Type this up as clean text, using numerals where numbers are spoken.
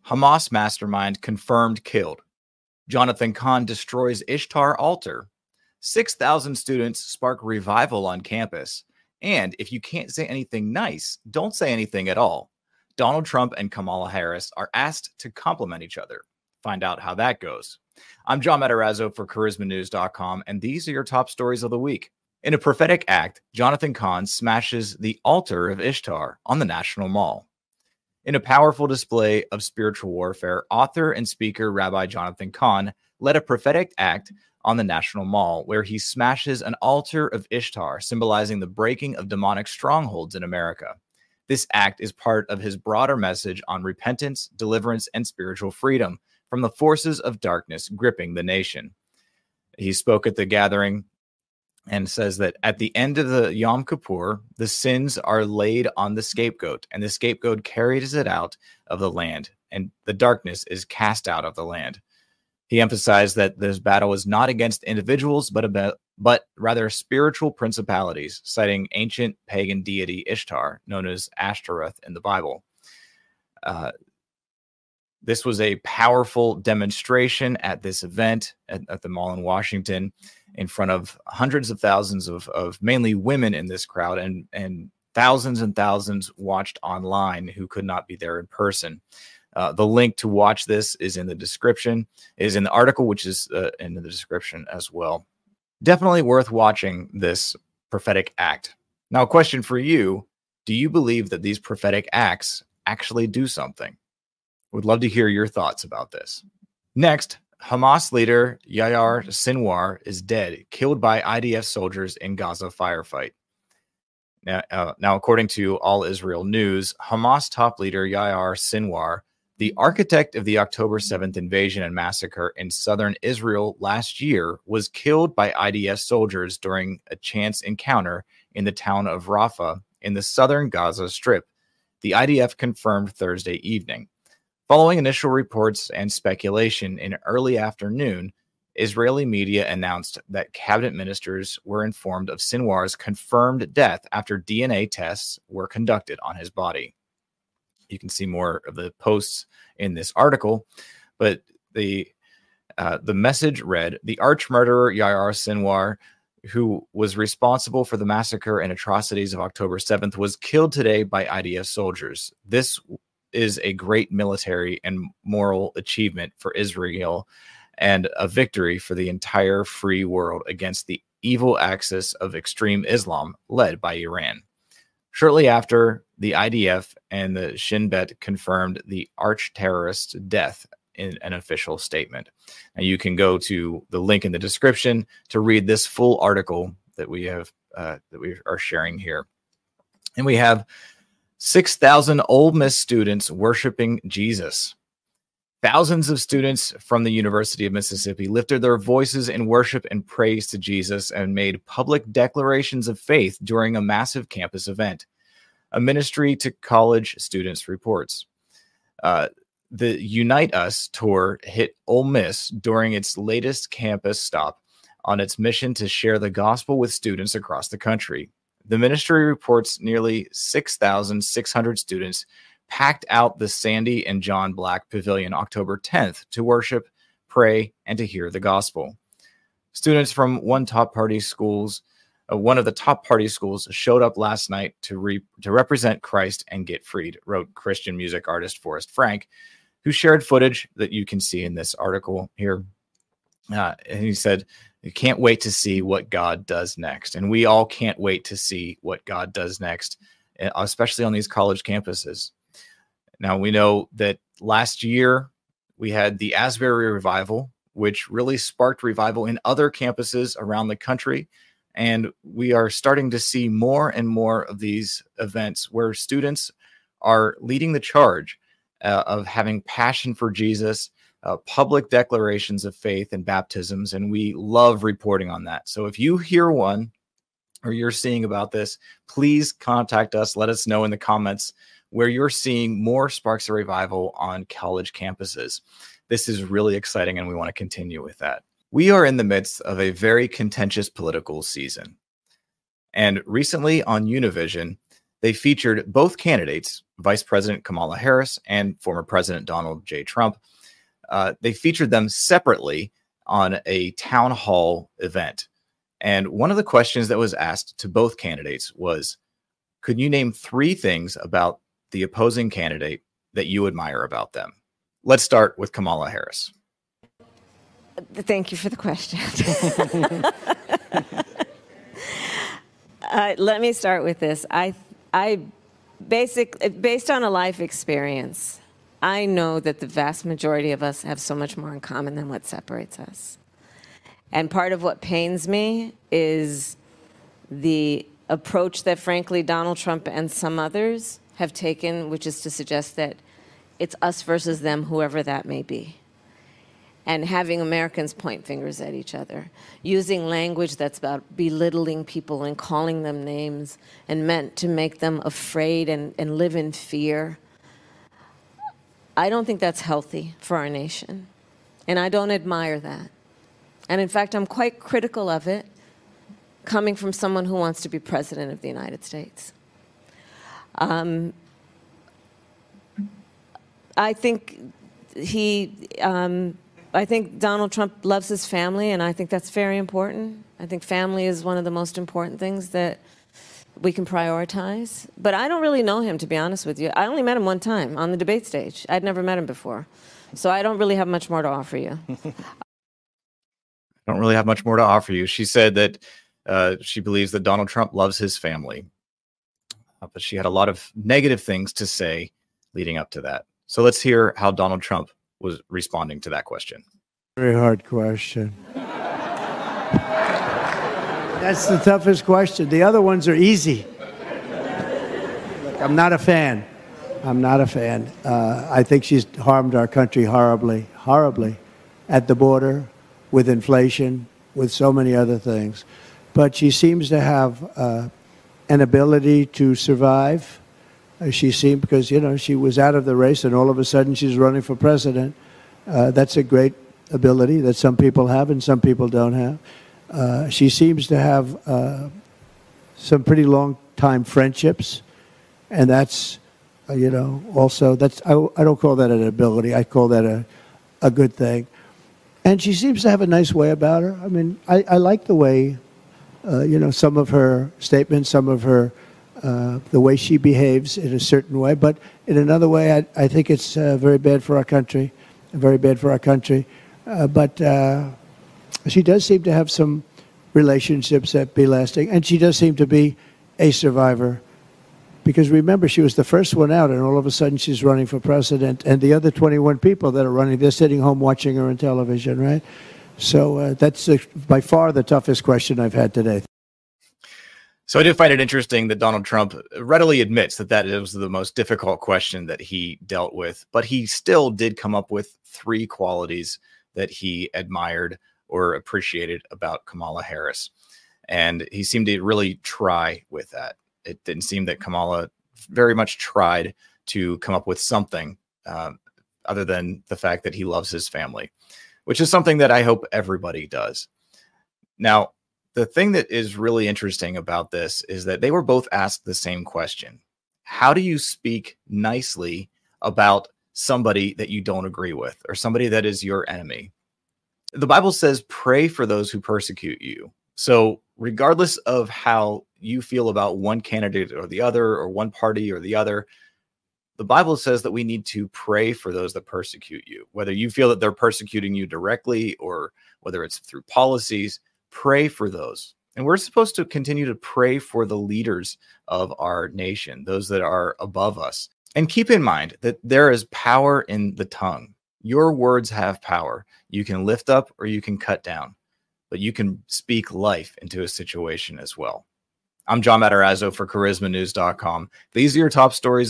Hamas mastermind confirmed killed. Jonathan Kahn destroys Ishtar altar. 6,000 students spark revival on campus. And if you can't say anything nice, don't say anything at all. Donald Trump and Kamala Harris are asked to compliment each other. Find out how that goes. I'm John Matarazzo for charismanews.com, and these are your top stories of the week. In a prophetic act, Jonathan Kahn smashes the altar of Ishtar on the National Mall. In a powerful display of spiritual warfare, author and speaker Rabbi Jonathan Kahn led a prophetic act on the National Mall where he smashes an altar of Ishtar, symbolizing the breaking of demonic strongholds in America. This act is part of his broader message on repentance, deliverance, and spiritual freedom from the forces of darkness gripping the nation. He spoke at the gathering and says that at the end of the Yom Kippur, the sins are laid on the scapegoat, and the scapegoat carries it out of the land, and the darkness is cast out of the land. He emphasized that this battle is not against individuals, but rather spiritual principalities, citing ancient pagan deity Ishtar, known as Ashtoreth in the Bible. This was a powerful demonstration at this event at the mall in Washington, in front of hundreds of thousands of mainly women in this crowd, and thousands watched online who could not be there in person. The link to watch this is in the description, is in the article, which is in the description as well. Definitely worth watching this prophetic act. Now, a question for you. Do you believe that these prophetic acts actually do something? Would love to hear your thoughts about this. Next, Hamas leader Yahya Sinwar is dead, killed by IDF soldiers in Gaza firefight. Now, according to All Israel News, Hamas top leader Yahya Sinwar, the architect of the October 7th invasion and massacre in southern Israel last year, was killed by IDF soldiers during a chance encounter in the town of Rafah in the southern Gaza Strip. The IDF confirmed Thursday evening. Following initial reports and speculation in early afternoon, Israeli media announced that cabinet ministers were informed of Sinwar's confirmed death after DNA tests were conducted on his body. You can see more of the posts in this article, but the message read, "The arch-murderer Yahya Sinwar, who was responsible for the massacre and atrocities of October 7th, was killed today by IDF soldiers. This is a great military and moral achievement for Israel and a victory for the entire free world against the evil axis of extreme Islam led by Iran." Shortly after, the IDF and the Shin Bet confirmed the arch-terrorist's death in an official statement. Now, you can go to the link in the description to read this full article that we have that we are sharing here. And we have 6,000 Ole Miss students worshiping Jesus. Thousands of students from the University of Mississippi lifted their voices in worship and praise to Jesus and made public declarations of faith during a massive campus event. A ministry to college students reports. The Unite Us tour hit Ole Miss during its latest campus stop on its mission to share the gospel with students across the country. The ministry reports nearly 6,600 students packed out the Sandy and John Black Pavilion October 10th to worship, pray, and to hear the gospel. Students from one of the top party schools showed up last night to represent Christ and get freed, wrote Christian music artist Forrest Frank, who shared footage that you can see in this article here. And he said, "You can't wait to see what God does next." And we all can't wait to see what God does next, especially on these college campuses. Now, we know that last year we had the Asbury Revival, which really sparked revival in other campuses around the country. And we are starting to see more and more of these events where students are leading the charge of having passion for Jesus, public declarations of faith and baptisms, and we love reporting on that. So if you hear one or you're seeing about this, please contact us. Let us know in the comments where you're seeing more sparks of revival on college campuses. This is really exciting, and we want to continue with that. We are in the midst of a very contentious political season. And recently on Univision, they featured both candidates, Vice President Kamala Harris and former President Donald J. Trump. They featured them separately on a town hall event. And one of the questions that was asked to both candidates was, could you name 3 things about the opposing candidate that you admire about them? Let's start with Kamala Harris. Thank you for the question. Let me start with this. Based on a life experience, I know that the vast majority of us have so much more in common than what separates us. And part of what pains me is the approach that, frankly, Donald Trump and some others have taken, which is to suggest that it's us versus them, whoever that may be. And having Americans point fingers at each other, using language that's about belittling people and calling them names and meant to make them afraid and live in fear. I don't think that's healthy for our nation. And I don't admire that. And in fact, I'm quite critical of it, coming from someone who wants to be president of the United States. I think Donald Trump loves his family, and I think that's very important. I think family is one of the most important things that we can prioritize. But I don't really know him, to be honest with you. I only met him one time on the debate stage. I'd never met him before. So I don't really have much more to offer you. Don't really have much more to offer you. She said that she believes that Donald Trump loves his family. But she had a lot of negative things to say leading up to that. So let's hear how Donald Trump was responding to that question. Very hard question. That's the toughest question. The other ones are easy. Look, I'm not a fan. I think she's harmed our country horribly, horribly, at the border, with inflation, with so many other things. But she seems to have an ability to survive. She seemed, because, she was out of the race and all of a sudden she's running for president. That's a great ability that some people have and some people don't have. She seems to have some pretty long-time friendships, and that's, also, I don't call that an ability. I call that a good thing. And she seems to have a nice way about her. I mean, I like the way, some of her statements, some of her, the way she behaves in a certain way. But in another way, I think it's very bad for our country, very bad for our country. But she does seem to have some relationships that be lasting. And she does seem to be a survivor. Because remember, she was the first one out, and all of a sudden she's running for president. And the other 21 people that are running, they're sitting home watching her on television, right? So that's by far the toughest question I've had today. So I do find it interesting that Donald Trump readily admits that was the most difficult question that he dealt with, but he still did come up with 3 qualities that he admired or appreciated about Kamala Harris. And he seemed to really try with that. It didn't seem that Kamala very much tried to come up with something other than the fact that he loves his family, which is something that I hope everybody does. Now, the thing that is really interesting about this is that they were both asked the same question. How do you speak nicely about somebody that you don't agree with or somebody that is your enemy? The Bible says, pray for those who persecute you. So regardless of how you feel about one candidate or the other, or one party or the other, the Bible says that we need to pray for those that persecute you. Whether you feel that they're persecuting you directly or whether it's through policies, pray for those. And we're supposed to continue to pray for the leaders of our nation, those that are above us. And keep in mind that there is power in the tongue. Your words have power. You can lift up or you can cut down, but you can speak life into a situation as well. I'm John Matarazzo for CharismaNews.com. These are your top stories